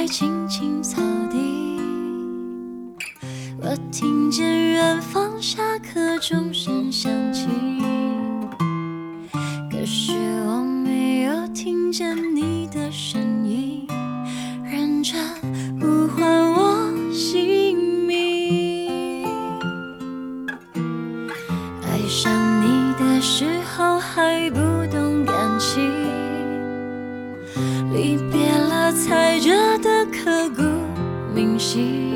在青青草地，我听见远方下课钟声响起，可是我没有听见你的声音，认真呼唤我姓名。爱上你的时候还不懂感情，离别了才觉得刻骨铭心。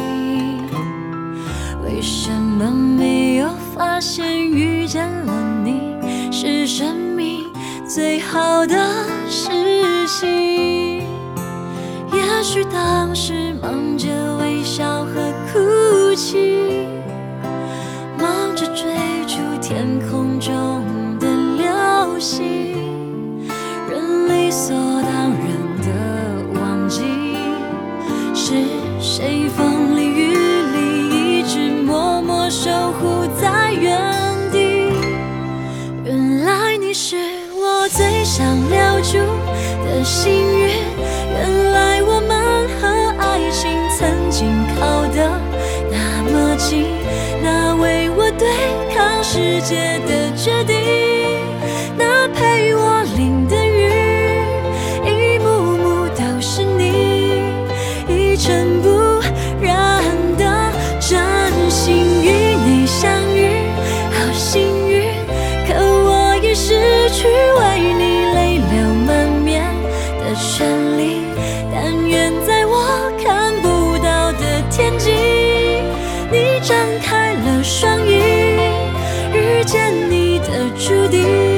为什么没有发现遇见了你是生命最好的事情？也许当时忙着微笑和哭泣，忙着追逐天空中的流星，人理所当然的忘记是谁风里雨里一直默默守护在原地。原来你是我最想留住的幸运，原来我们和爱情曾经靠得那么近，那为我对抗世界的决定，那陪我淋的雨，一幕幕都是你，一尘不染的真心与你相遇，好幸运，可我已失去为你泪流满面的权利，但愿在我看不到的天际，你张开了双翼，遇见你的注定。